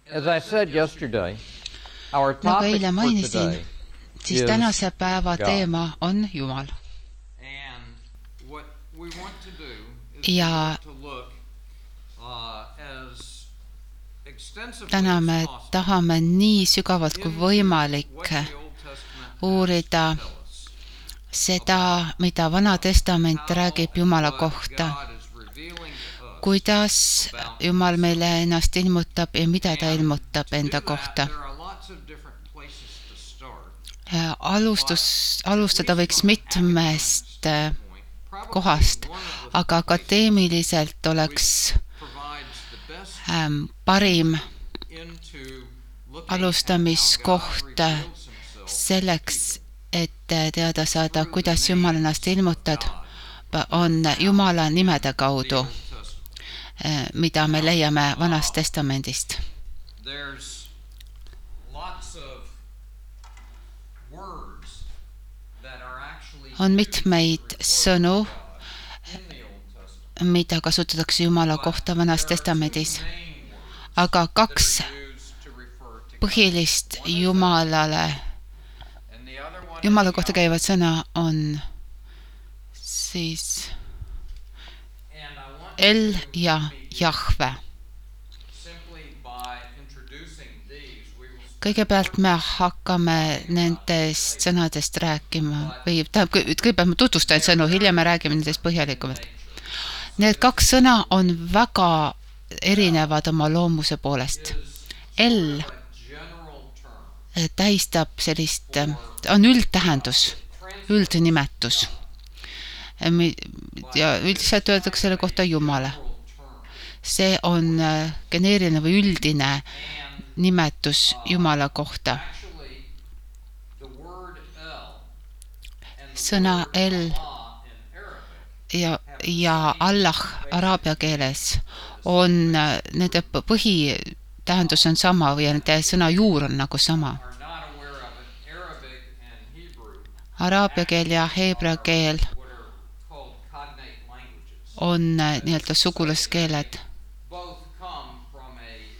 As I said yesterday, our Nagu topic eile for mainisin, today siis is tänase päeva God. teema on Jumal. And what we want to do is Ja to look as extensively täna as me possible tahame nii sügavalt kui võimalik what the Old Testament uurida has to tell us. seda, mida Vana Testament räägib Jumala kohta, God is revealing to us. kuidas Jumal meile ennast ilmutab ja mida ta ilmutab To do enda that, kohta. there are lots of different places to start. Alustada võiks mitmest Probably kohast, one of the aga akadeemiliselt oleks provides the best parim into looking alustamiskoht at how God reveals himself selleks, et teada saada, kuidas Jumal ennast ilmutab, on Jumala nimede kaudu, Old Testament. mida me leiame Vanast Testamendist. There's lots of words that are actually On mitmeid sõnu, in the Old Testament. mida kasutatakse Jumala kohta Vanas Testamendis, Main words aga kaks that are used to refer to God. põhilist Jumalale, And the other one Jumala is kohta Yahweh. käivad sõna on siis And I want El to ja begin Jahve. simply by introducing these. We will Kõigepealt me hakkame nendest sõnadest rääkima või kõigepealt ma tutvustan sõnu, hiljem me räägime nendest põhjalikumalt. Need kaks sõna on väga erinevad oma loomuse poolest. El a general term. tähistab sellist, on üldtähendus, üldnimetus. Ja üldiselt öeldakse selle kohta Jumala. See on geneeriline või üldine nimetus Jumala kohta. Actually, the word El and the Sõna word El Allah in Arabic ja Allah araabia keeles on, nende põhitähendus on sama või nende sõna juur on nagu sama. are not aware of it. Arabic and Hebrew Araabia keel ja heebrea keel what are called cognate languages. on nii-öelda sugulaskeeled. Both come from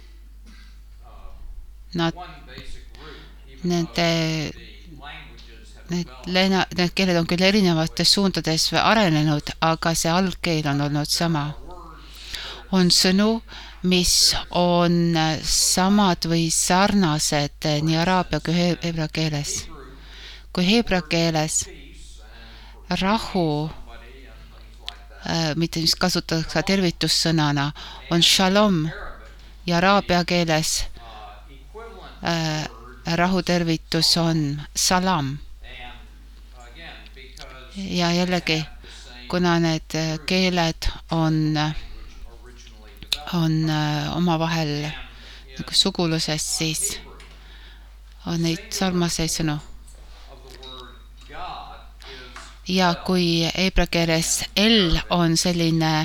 Nad, one basic root, even nende, though the languages have developed. need keeled on küll erinevates suundades arenenud, aga see algkeel on olnud sama. On sõnu, mis on samad või sarnased nii araabia kui heebrea keeles. Kui heebrea keeles rahu, Somebody and things like that. mitte mis kasutatakse tervitussõnana, on shalom ja araabia keeles Equivalent rahutervitus on salam. and again because Ja jällegi, the same kuna need keeled on originally developed. omavahel nagu suguluses, siis on neid sarnaseid sõnu. Of the word God is Ja kui heebrea keeles El on selline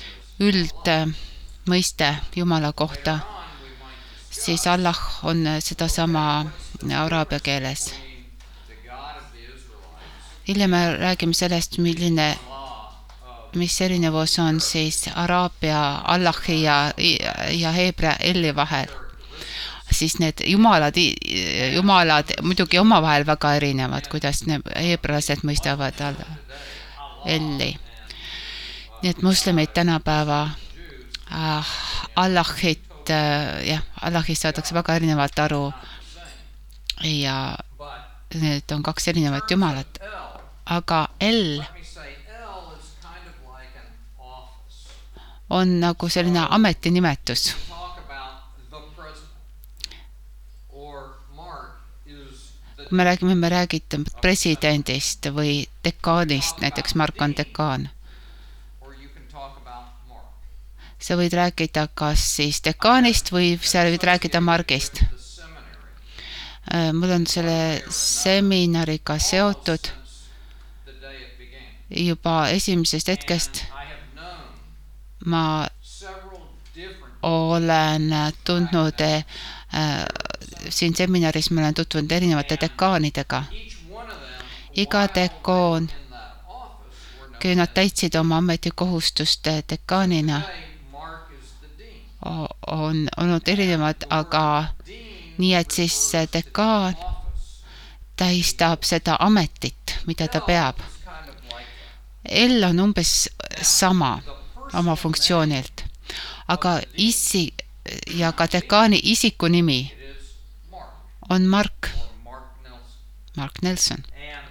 üldmõiste Jumala kohta, on, we might siis Allah on sedasama araabia keeles. the God of the Israelites, Hiljem me räägime sellest, mis erinevus on siis araabia Allahi ja heebrea Elli vahel. Siis need jumalad muidugi omavahel väga erinevad, kuidas heebrealased mõistavad Elli. Nii et moslemid tänapäeva Allahit, Allahist saadakse väga erinevalt aru ja but need on kaks erinevat jumalat. El, Aga El let me say, El is kind of like an office. on nagu selline ametinimetus. Talk about the president. Or Mark is the Kui me räägime presidendist või dekaanist, näiteks Mark on dekaan. or you can talk about Mark. Sa võid rääkida kas siis dekaanist või sa võid rääkida Margist. The seminary Mul on selle seminariga seotud since the day it began. juba esimesest hetkest. I have known Ma several different olen tundnud siin seminaris, ma olen tutvunud erinevate dekaanidega. each one of them Iga dekaan, in that office were known. kui nad täitsid oma ametikohustust dekaanina, Today, Mark is the dean. on olnud erinevad, aga nii et siis dekaan tähistab seda ametit, mida ta peab. L on umbes sama oma funktsioonilt, aga ja ka dekaani isikunimi on Mark Nelson.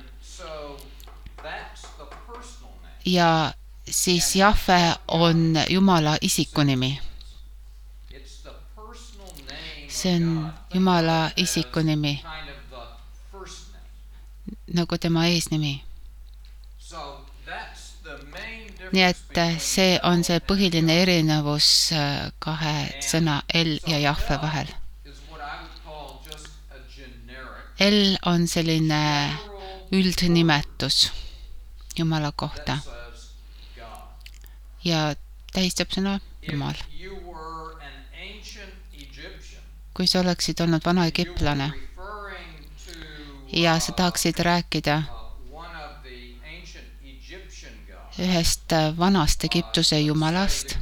Ja siis Jahve on Jumala isikunimi. See on Jumala isikunimi, nagu tema eesnimi. Nii et see on see põhiline erinevus kahe sõna L ja Jahve vahel. L on selline üldnimetus Jumala kohta ja tähistab sõna Jumal. Kui sa oleksid olnud vana egiptlane ja sa tahaksid rääkida ühest vanast Egiptuse jumalast,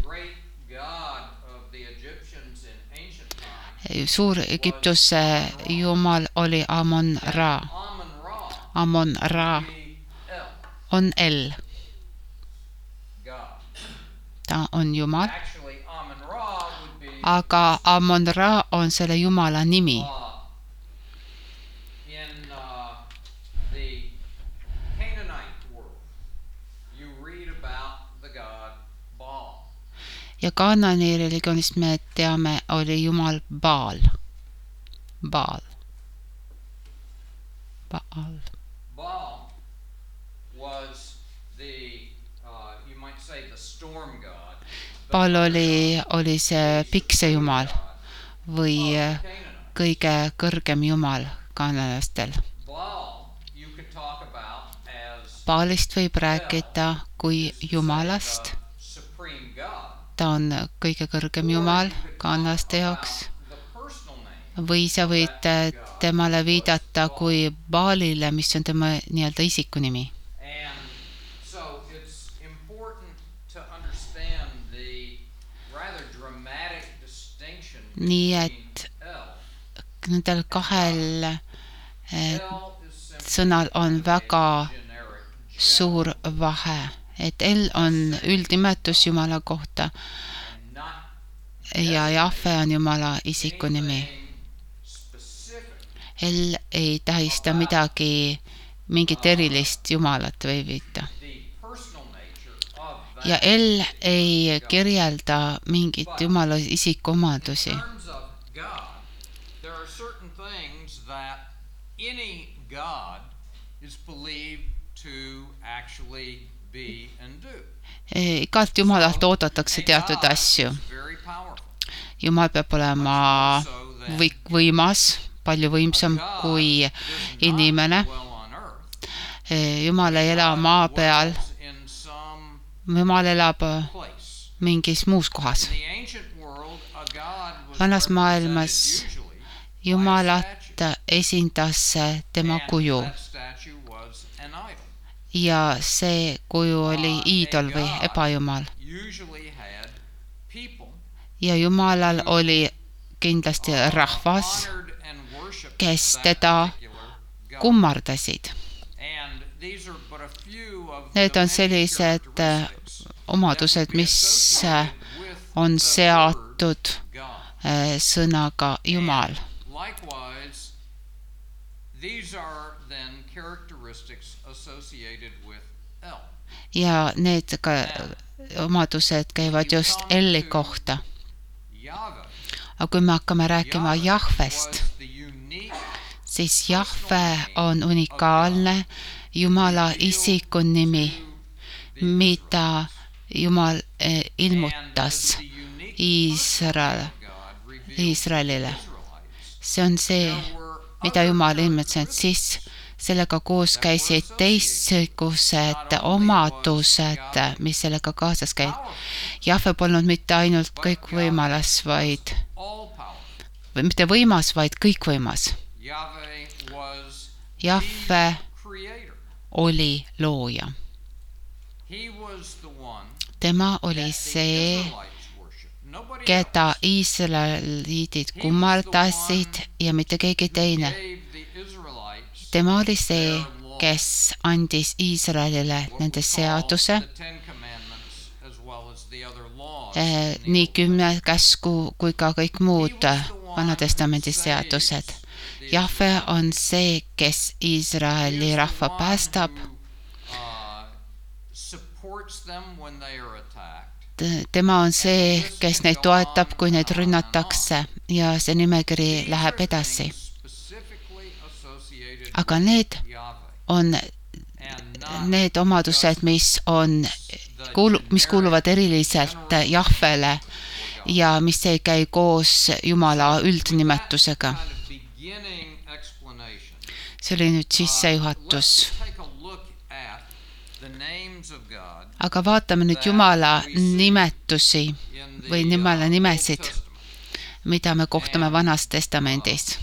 suur Egiptuse jumal oli Amon-Ra. Amon-Ra on L. Ta on Jumal, aga Amon-Ra on selle Jumala nimi. Ja Kaanani religioonist me teame, oli Jumal Baal. Baal oli see piksejumal või kõige kõrgem jumal kaanalastel. Baalist võib rääkida kui jumalast. Ta on kõige kõrgem jumal kaanlaste jaoks. Või sa võid temale viidata kui Baalile, mis on tema nii-öelda isikunimi. Nii et nendel kahel sõnal on väga suur vahe. Et L on üldnimetus Jumala kohta ja Jahve on Jumala isikunimi. L ei tähista mingit erilist Jumalat või viita. Ja L ei kirjelda mingit Jumala isikuomadusi. Igalt Jumalalt oodatakse teatud asju. Jumal peab olema võimas, palju võimsam kui inimene. Jumal ei ela maa peal. Jumal elab mingis muus kohas. Vanas maailmas Jumalat esindas tema kuju. Ja see kuju oli iidol või ebajumal. Ja Jumalal oli kindlasti rahvas, kes teda kummardasid. Need on sellised omadused, mis on seatud sõnaga Jumal. Ja need ka omadused käivad just L kohta. Aga kui me hakkame rääkima Jahvest, siis Jahve on unikaalne Jumala isikunimi, mida Jumal ilmutas Iisraelile. See on see, mida Jumal ilmutas, siis sellega koos käisid teistsugused omadused, mis sellega kaasas käid. Jahve polnud mitte ainult kõikvõimalas, või mitte võimas, vaid kõikvõimas. Jahve oli looja. Tema oli see, nobody keda else Iisraeliidid kummardasid ja mitte keegi teine. gave the Israelites Tema oli see, kes andis Iisraelile nende seaduse, the Ten Commandments as well as the other laws. nii 10 käsku kui ka kõik muud Vana-testamendi seadused. Jahve on see, kes Iisraeli rahva päästab. Supports them when they are attacked. Tema on see, kes neid toetab, kui neid rünnatakse ja see nimekiri läheb edasi. Specifically associated Aga need Yahweh on and not need omadused, mis kuuluvad eriliselt Jahvele ja mis ei käi koos Jumala üldnimetusega. kind of beginning explanation. See oli nüüd sissejuhatus. Let's take a look at the names of God Aga vaatame nüüd Jumala nimetusi in the või Jumala Old nimesid, Testament. mida me kohtame Vanas Testamendis.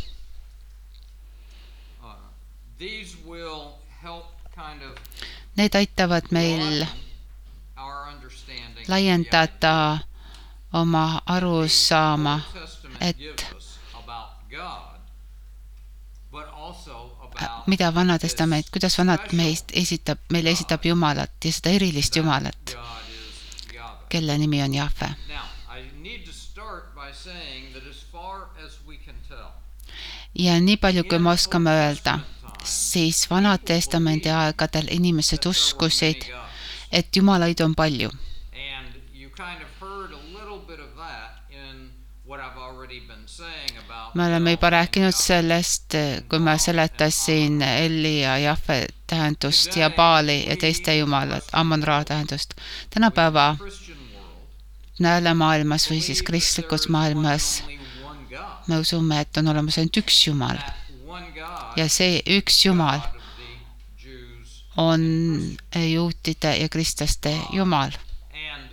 These will help kind of Need aitavad meil our understanding. laiendada oma arusaama, Old Testament et gives us about God, but also about mida Vana Testament, kuidas Vanad meile esitab Jumalat ja seda erilist Jumalat, God is Yahweh. kelle nimi on Jahve. Now, I need to start by saying that as far as we can tell, Ja nii palju, kui me oskame öelda, siis Vana Testamendi aegadel inimesed uskusid, et Jumalaid on palju. and you kind of heard a little bit of that in what I've already been saying about Me oleme juba rääkinud sellest, kui ma seletasin Elli ja Jahve tähendust ja Baali ja teiste jumalad, Ammon-Ra tähendust. Tänapäeva Christian world. näelemaailmas või siis kristlikus maailmas Only one God. me usume, et on olemas ainult üks Jumal That one God ja see üks Jumal God of the Jews. on juutide ja kristlaste Jumal. And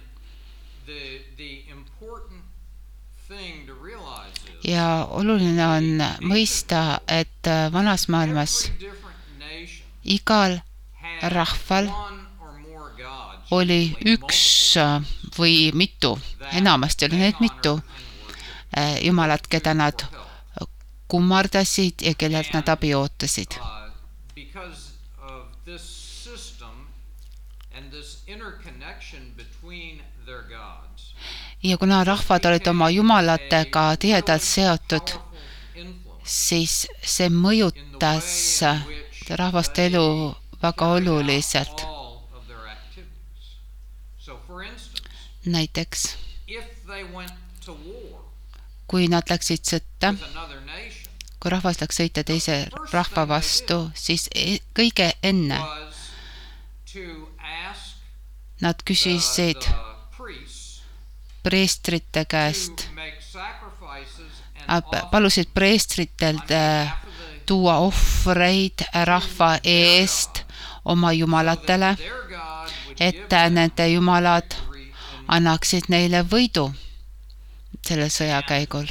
the important thing to realize is Ja oluline on mõista, et vanas maailmas every different nation igal had rahval one or more gods, oli usually üks või mitu, enamasti oli neid mitu jumalat, keda nad kummardasid ja kellelt nad abi ootasid. because of this system and this interconnection between their gods. Ja kuna rahvad olid oma jumalatega tihedalt seotud, Powerful influence siis see mõjutas rahvaste elu väga oluliselt. all of their activities. So for instance, Näiteks, if they went to war kui nad läksid sõtta, with another nation, kui rahvas läks sõita teise rahva vastu, siis kõige enne was to ask nad küsisid the priests preestrite käest, to make sacrifices and palusid preestritelt tuua ohvreid rahva eest oma jumalatele, their God would et give them nende jumalad victory in annaksid neile võidu sellel sõjakäigul.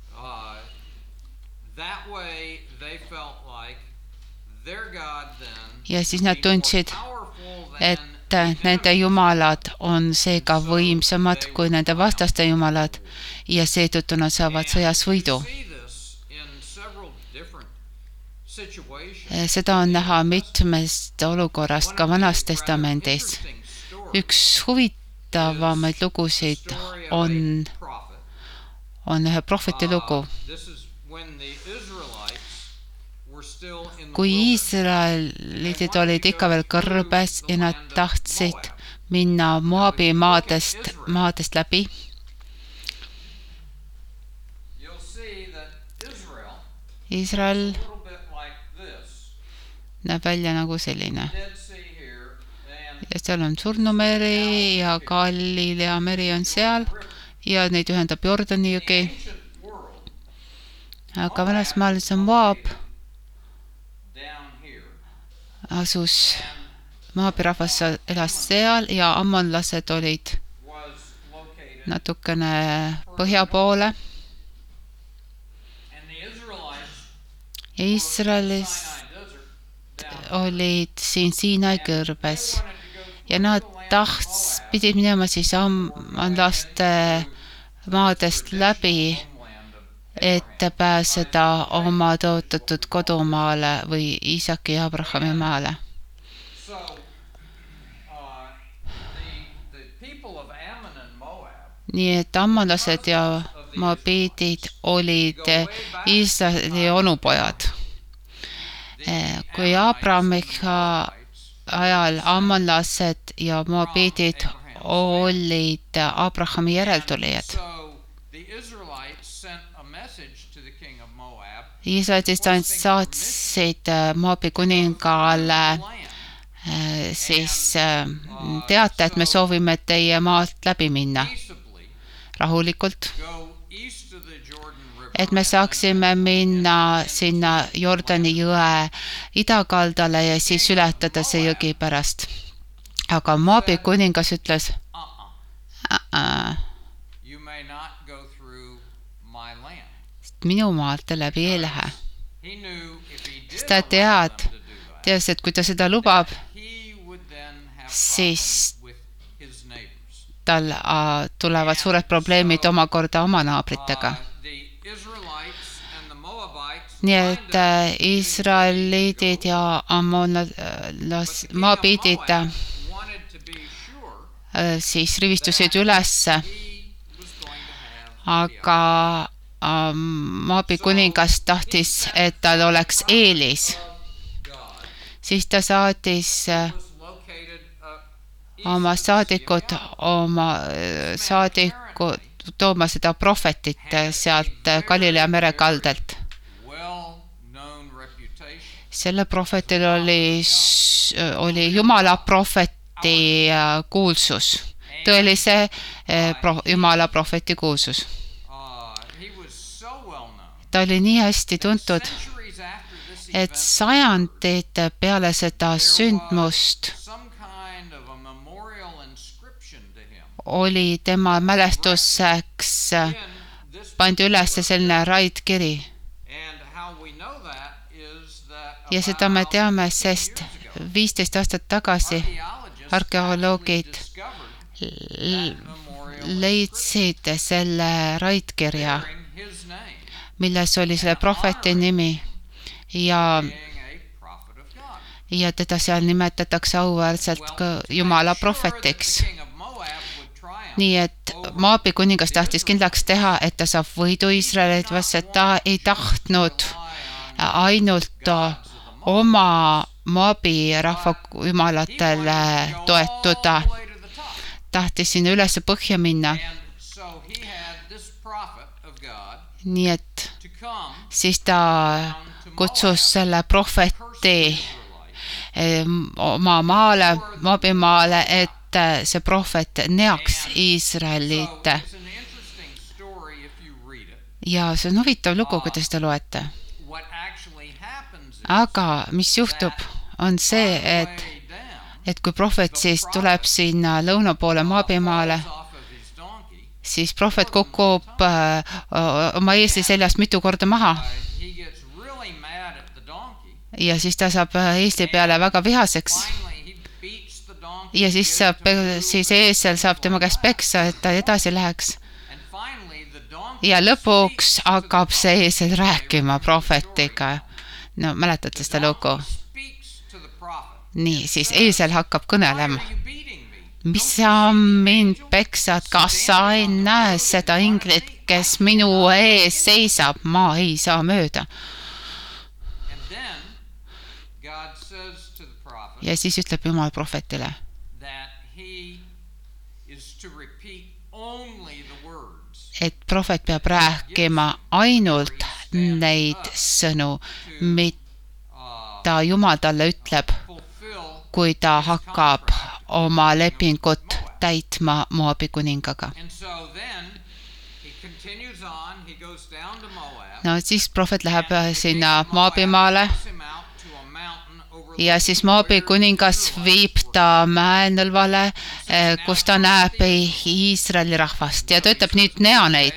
that way they felt like their God then Ja siis nad tundsid, powerful et than nende jumalad on seega võimsamad kui nende vastaste jumalad ja seetõttu nad saavad sõjas võidu. see this in several different situations. Seda on näha mitmest olukorrast ka Vanas Testamendis. Interesting story. Üks huvitavamaid lugusid Story of on a prophet. ühe prohveti lugu. This is when the Israelites were still in the Kui wilderness. Iisraelidid olid ikka veel kõrbes ja nad tahtsid minna Moabi maadest läbi, You'll see that Israel Iisrael a little bit like this. näeb välja nagu selline. Dead Sea here and Ja seal on Surnumeri ja Galilea meri on seal ja neid ühendab Jordani jõgi. ancient world Aga vanas maailmas on Moab, down here. asus, Moabi rahvas elas seal ja ammonlased olid Was located natukene põhja poole and the Israelites ja Iisraelis Sinai desert down olid siin Siinai kõrbes wanted to go ja nad pidid minema siis ammonlaste maadest läbi, et pääseda oma tõotatud kodumaale või Iisaki ja Abrahami maale. Nii et ammonlased ja moabiidid olid Iisraeli onupojad. Kui Abrahamiga ajal ammonlased ja moabiidid olid Abrahami järeltulijad. Iisraelist saatsid Moabi kuningale siis teate, et me soovime teie maalt läbi minna rahulikult, et me saaksime minna sinna Jordani jõe idakaldale ja siis ületada see jõgi pärast. Aga Moabi kuningas ütles, minu maalt te läbi ei lähe. Sest ta teas, et kui ta seda lubab, siis tal tulevad suured probleemid omakorda oma naabritega. Nii et Iisraelidid ja moabiidid siis rivistusid ülesse, aga Moabi kuningas tahtis, et tal oleks eelis. Siis ta saatis oma saadikud tooma seda prohvetit sealt Galilea merekaldelt. Selle prohvetil oli Jumala prohveti kuulsus, tõelise Jumala prohveti kuulsus. Ta oli nii hästi tuntud, et sajandid peale seda sündmust oli tema mälestuseks pandi üles selline raidkiri. Ja seda me teame, sest 15 aastat tagasi arkeoloogid leidsid selle raidkirja, milles oli selle prohveti nimi ja teda seal nimetatakse auväärselt ka Jumala prohvetiks. Nii et Moabi kuningas tahtis kindlaks teha, et ta saab võidu Iisraelit, sest ta ei tahtnud ainult oma Moabi rahva jumalatele toetuda. Tahtis sinna üles põhja minna. Nii et siis ta kutsus selle prohveti oma maale, Moabi maale, et see prohvet neaks Iisraelit. Ja see on huvitav lugu, kui te seda loete. Aga mis juhtub, on see, et kui prohvet siis tuleb sinna lõuna poole Moabi maale, siis prohvet kukub oma eesli seljast mitu korda maha. Ja siis ta saab eesli peale väga vihaseks. Ja siis eesel saab tema käest peksa, et ta edasi läheks. Ja lõpuks hakkab see eesel rääkima prohvetiga. No, mäletate seda lugu? Nii, siis eesel hakkab kõnelema. Mis sa mind peksad, kas sa ei näe seda inglit, kes minu ees seisab, ma ei saa mööda. Ja siis ütleb Jumal prohvetile, et prohvet peab rääkima ainult neid sõnu, mida Jumal talle ütleb, kui ta hakkab oma lepingut täitma Moabi kuningaga. No siis prohvet läheb sinna Moabi maale ja siis Moabi kuningas viib ta mäenõlvale, kus ta näeb Iisraeli rahvast ja ta ütleb, nüüd nea neid.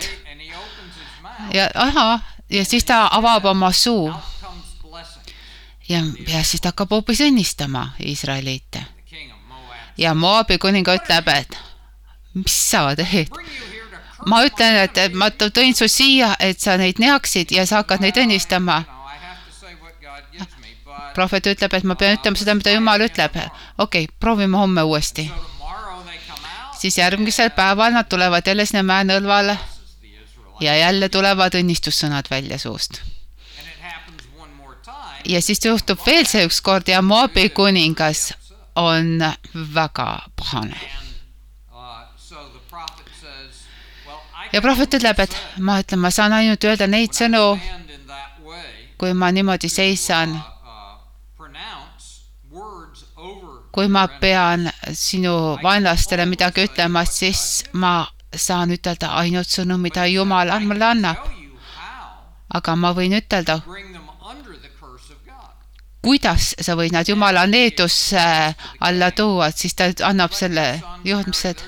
Ja siis ta avab oma suu ja siis ta hakkab hoopis õnnistama Iisraeliite. Ja Moabi kuninga ütleb, et mis sa teed? ma ütlen, et ma tõin su siia, et sa neid näeksid ja sa hakkad neid õnnistama. Prohvet ütleb, et ma pean ütlema seda, mida Jumal ütleb. Okei, proovime homme uuesti. Siis järgmisel päeval nad tulevad jälle sinna mäenõlvale ja jälle tulevad õnnistussõnad välja suust. Ja siis juhtub veel see üks kord ja Moabi kuningas on väga pahane. Ja prohvet ütleb, et ma saan ainult öelda neid sõnu, kui ma niimoodi seisan, kui ma pean sinu vaenlastele midagi ütlema, siis ma saan ütelda ainult sõnu, mida Jumal mulle annab. Aga ma võin ütelda, kuidas sa võid nad Jumala needusse alla tuua, siis ta annab selle juhtmised.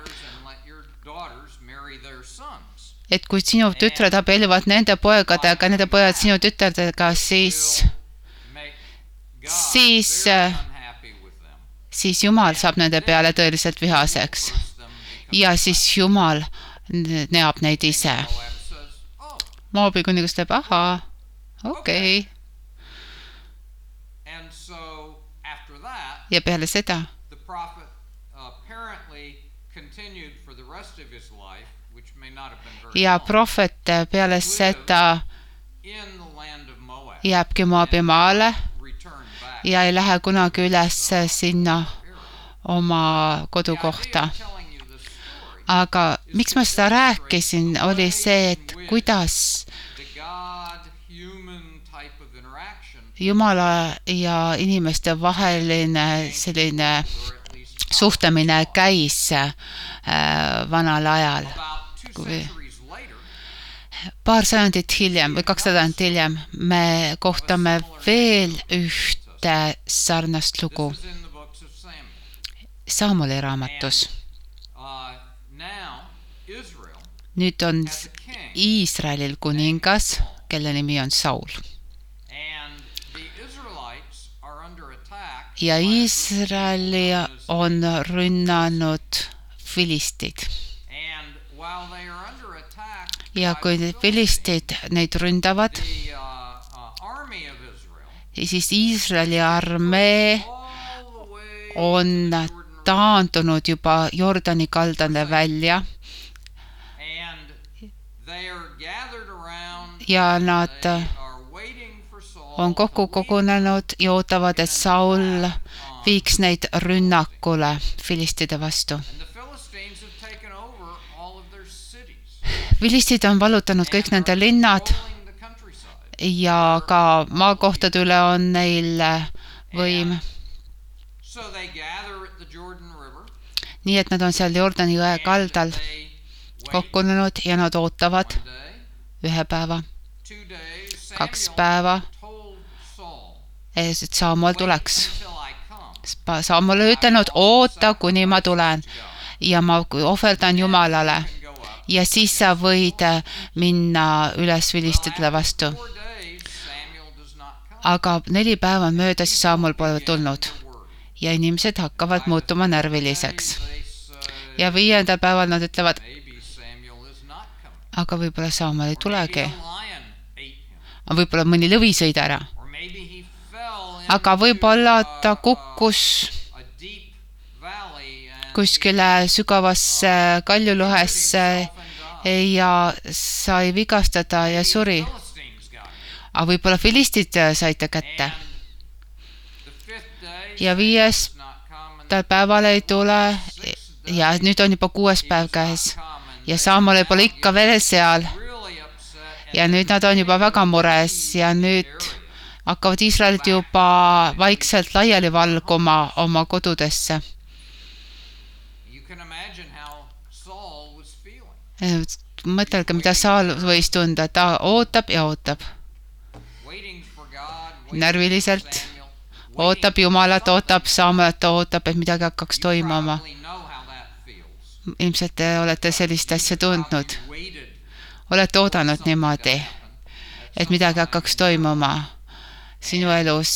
Et kui sinu tütred abielluvad nende poegadega, nende pojad sinu tütredega, siis Jumal saab nende peale tõeliselt vihaseks. Ja siis Jumal näeb neid ise. Moabi kuningas ütleb, aha, okei. Ja peale seda ja prohvet peale seda jääbki Moabi maale ja ei lähe kunagi üles sinna oma kodukohta. Aga miks ma seda rääkisin, oli see, et kuidas Jumala ja inimeste vaheline selline suhtlemine käis vanal ajal. Paar sajandit hiljem või 200 sajandit hiljem me kohtame veel ühte sarnast lugu Saamuli raamatus. Nüüd on Iisraelil kuningas, kelle nimi on Saul. Ja Iisraeli on rünnanud filistid. Ja kui filistid neid ründavad, siis Iisraeli armee on taandunud juba Jordani kaldale välja ja nad on kokku kogunenud ja ootavad, et Saul viiks neid rünnakule filistide vastu. Filistid on vallutanud kõik nende linnad ja ka maakohtade üle on neil võim. Nii et nad on seal Jordani jõe kaldal kokkunenud ja nad ootavad ühe päeva, 2 päeva, et Samuel tuleks. Samuel on ütelnud, oota, kuni ma tulen ja ma ohverdan Jumalale. Ja siis sa võid minna üles filistidele vastu. Aga 4 päeva on möödas ja Samuel pole tulnud. Ja inimesed hakkavad muutuma närviliseks. Ja 5. päeval nad ütlevad, aga võib-olla Samuel ei tulegi. Võib-olla mõni lõvi sõid ära. Aga võib-olla ta kukkus kuskile sügavasse kaljuluhesse ja sai vigastada ja suri. Aga võib-olla filistid said ta kätte. Ja 5. päeval ei tule ja nüüd on juba 6. päev käes ja Samuel pole ikka veel seal. Ja nüüd nad on juba väga mures ja nüüd hakkavad Iisraelid juba vaikselt laiali valguma oma kodudesse. Mõtelge, mida Saul võis tunda, ta ootab ja ootab. Närviliselt ootab Jumalat, ootab Samuelit, ootab, et midagi hakkaks toimuma. Ilmselt te olete sellist asja tundnud. Olete oodanud niimoodi, et midagi hakkaks toimuma sinu elus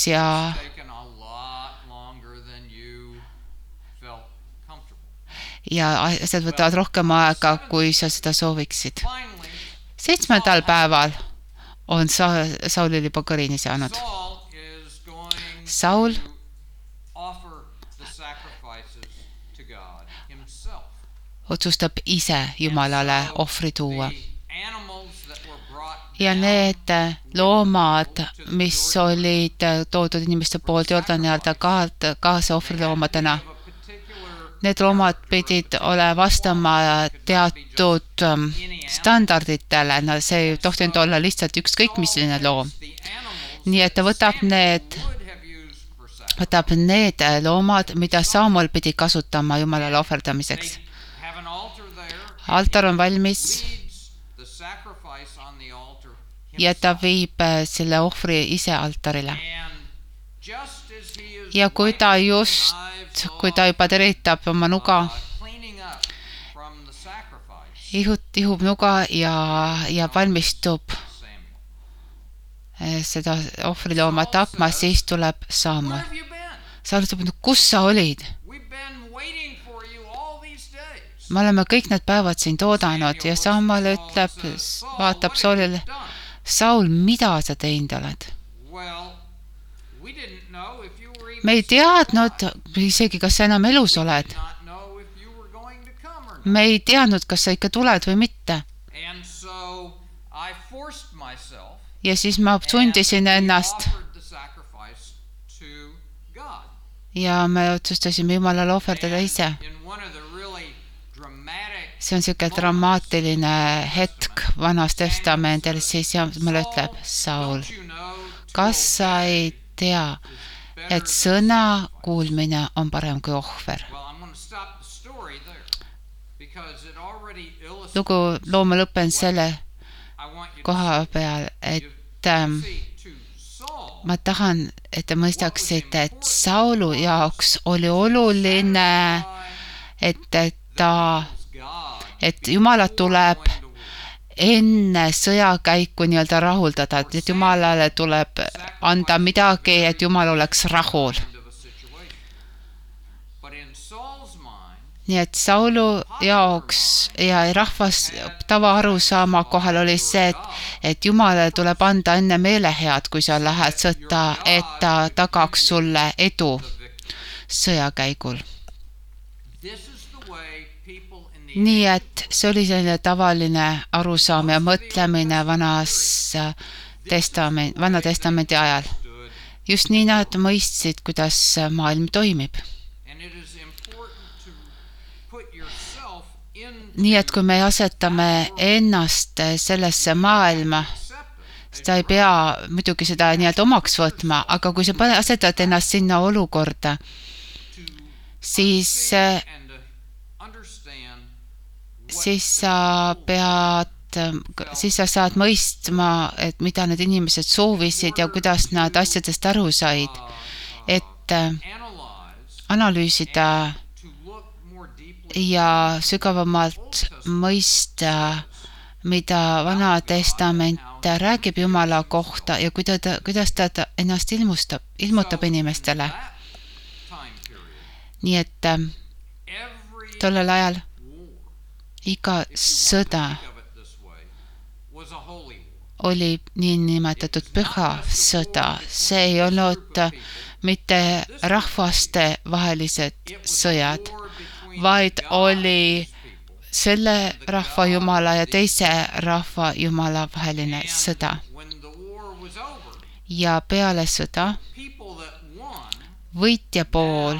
ja asjad võtavad rohkem aega, kui sa seda sooviksid. Finally, 7. päeval on Saulil juba kõrini saanud. Saul is going Saul to offer the sacrifices to God himself. otsustab ise Jumalale ohvri tuua. The animals that were brought Ja need loomad, mis olid toodud inimeste poolt Jordani alda kaasa ohvriloomadena, of a particular need loomad pidid vastama teatud standarditele, no see ei tohtinud olla lihtsalt ükskõik misline loom. the animals Nii et ta võtab need would have used for sacrifice. need loomad, mida Samuel pidi kasutama Jumalale ohverdamiseks. Have an altar there. Altar on valmis Leads the sacrifice on the altar ja ta himself. viib selle ohvri ise altarile. And just as he is Ja kui ta wiping just, knives kui ta juba teritab oma nuga, cleaning up from the sacrifice, ihub nuga ja valmistub Samuel. seda ohvrilooma tapma, siis tuleb Samuel. Where have you been? Saul ütleb, kus sa olid? We've been waiting for you all these days. Me oleme kõik need päevad siin toodanud ja Samuel ütleb, vaatab Saulile, Saul, mida sa teinud oled? Well, we didn't know if you were even Me ei teadnud isegi, kas sa enam elus oled. not know if you were going to come or not. Me ei teadnud, kas sa ikka tuled või mitte. And so I forced myself Ja siis ma sundisin and we ennast offered the sacrifice to God. ja me otsustasime Jumalale ohverdada ise. In one of the really dramatic See on siuke dramaatiline hetk Vanas Testamendil, siis Jumal ütleb, Saul, Don't you know to kas sa ei tea, better et sõna kuulmine on parem kui ohver? Well, I'm going to stop the story there because it already illustrates. Loo ma lõpen selle I want you koha peal, et to see to Saul. ma tahan, et te mõistaksite, et Saulu jaoks oli oluline, et Jumalat tuleb enne sõjakäiku nii-öelda rahuldada, et Jumalale tuleb anda midagi, et Jumal oleks rahul. Nii et Saulu jaoks ja rahvas tavaarusaama kohal oli see, et Jumalale tuleb anda enne meelehead, kui sa lähed sõtta, et ta tagaks sulle edu sõjakäigul. Nii et see oli selline tavaline arusaam ja mõtlemine Vana Testamendi ajal. Just nii nad mõistsid, kuidas maailm toimib. Nii et kui me asetame ennast sellesse maailma, seda ei pea muidugi seda nii-öelda omaks võtma, aga kui sa asetad ennast sinna olukorda, siis sa saad mõistma, et mida need inimesed soovisid ja kuidas nad asjadest aru said, et analüüsida ja sügavamalt mõista, mida Vana Testament räägib Jumala kohta ja kuidas ta ennast ilmutab inimestele. Nii et tollel ajal iga sõda oli niinimetatud püha sõda. See ei olnud mitte rahvaste vahelised sõjad, vaid oli selle rahva Jumala ja teise rahva Jumala vaheline sõda. Ja peale sõda võitja pool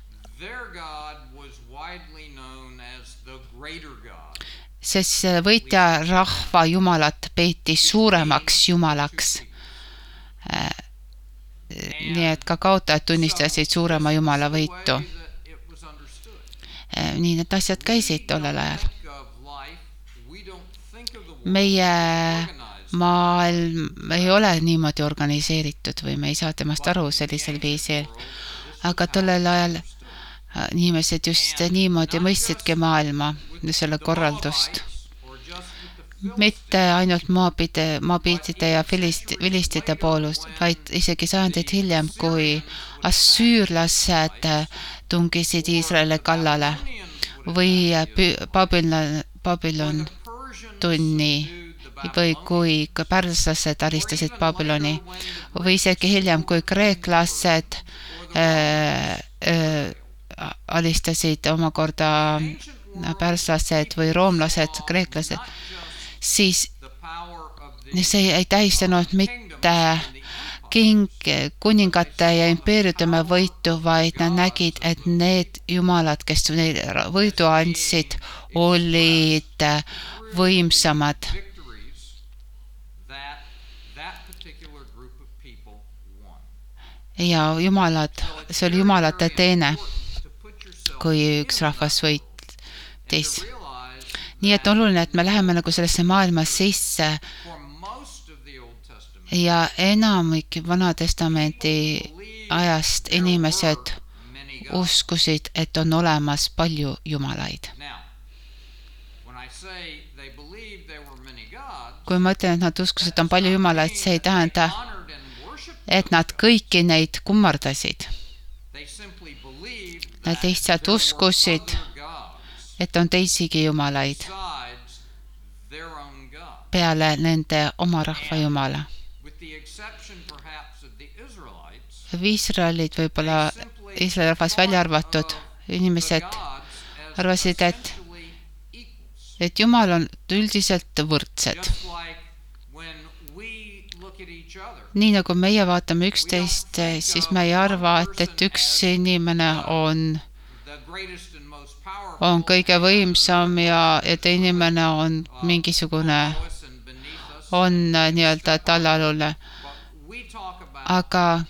sest võitja rahva Jumalat peeti suuremaks Jumalaks. Nii et ka kaotajad tunnistasid suurema Jumala võitu. Nii need asjad käisid tollel ajal. Meie maailm ei ole niimoodi organiseeritud või me ei saa temast aru sellisel viisil. Aga tollel ajal inimesed just niimoodi mõistsidki maailma, selle korraldust. Mitte ainult moabitide ja filistide poolus, vaid isegi sajandid hiljem, kui assüürlased tungisid Iisraeli kallale. või Babylon tunni või kui pärslased alistasid Babyloni või isegi hiljem, kui kreeklased alistasid omakorda pärslased või roomlased, kreeklased, siis see ei tähistanud mitte kuningate ja impeeriume võitu, vaid nad nägid, et need jumalad, kes neile võidu andsid, olid võimsamad. Ja jumalad, see oli jumalate teene, kui üks rahvas võitis. Nii et oluline, et me läheme nagu sellesse maailma sisse ja enamik Vana-testamendi ajast inimesed uskusid, et on olemas palju jumalaid. Kui ma ütlen, et nad uskusid, et on palju jumalaid, see ei tähenda, et nad kõiki neid kummardasid. Nad lihtsalt uskusid, et on teisigi jumalaid peale nende oma rahva jumala. Iisraelid, võib-olla Iisraeli rahvas välja arvatud, inimesed arvasid, et Jumal on üldiselt võrdsed. Nii nagu meie vaatame üksteist, siis me ei arva, et üks inimene on kõige võimsam ja teine inimene on mingisugune, on nii-öelda tallalule. Aga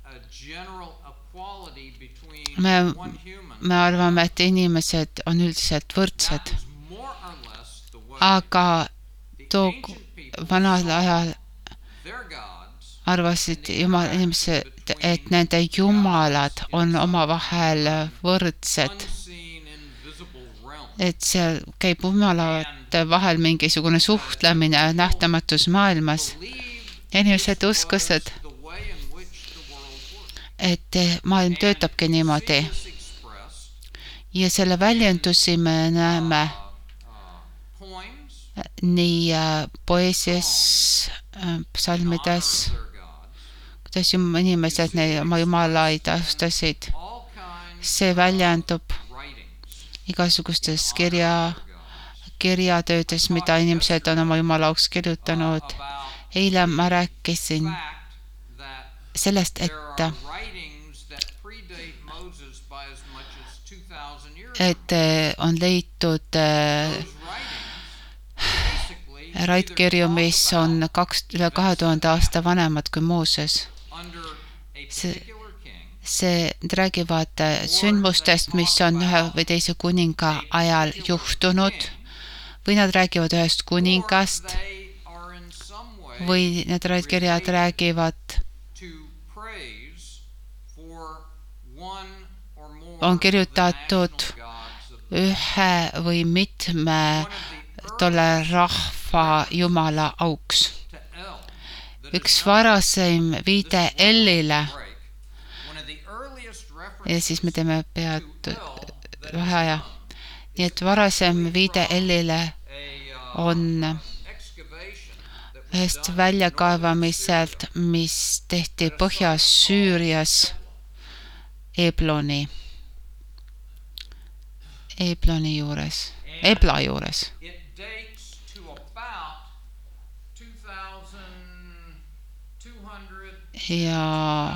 me arvame, et inimesed on üldiselt võrdsed. Aga vanal ajal arvasid inimesed, et nende jumalad on omavahel võrdsed. Et seal käib jumalate vahel mingisugune suhtlemine nähtamatus maailmas. Inimesed uskusid, et maailm töötabki niimoodi. Ja selle väljendusi me näeme nii poeesias, psalmides, kuidas inimesed oma jumalaid austasid. See väljendub igasugustes kirjatöödes, mida inimesed on oma jumala auks kirjutanud. Eile ma rääkisin sellest, et on leitud raidkirju, mis on üle 2000 aasta vanemad kui Mooses. See räägivad sündmustest, mis on ühe või teise kuninga ajal juhtunud, või nad räägivad ühest kuningast, või need raidkirjad räägivad, on kirjutatud ühe või mitme tolle rahva jumala auks. Üks varasem viide Ellile, ja siis me teeme pead vaheaja. Nii et varasem viide Ellile on ühest väljakaevamiselt, mis tehti Põhja-Süürias Ebla juures. Ja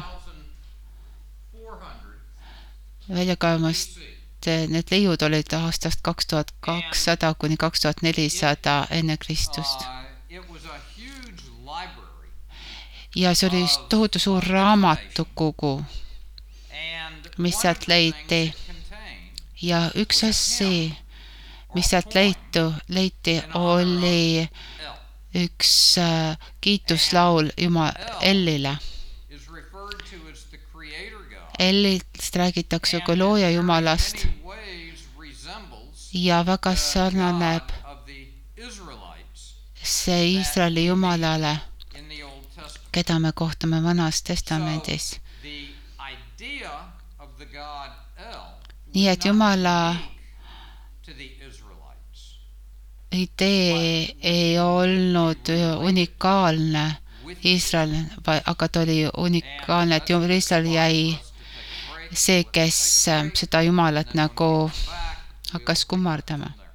väljakaevamist, need leiud olid aastast 2200 kuni 2400 enne Kristust. Ja see oli tohutu suur raamatukogu, mis sealt leiti. Ja üks asi, mis sealt leiti, oli üks kiituslaul Ellile. Ellist räägitakse kui looja jumalast ja väga sarnaneb see Iisraeli jumalale, keda me kohtame Vanas Testamendis. Nii et Jumala to the Israelites. idee ei olnud unikaalne Iisrael, aga ta oli unikaalne, et Iisrael jäi see, kes seda Jumalat nagu hakkas kummardama.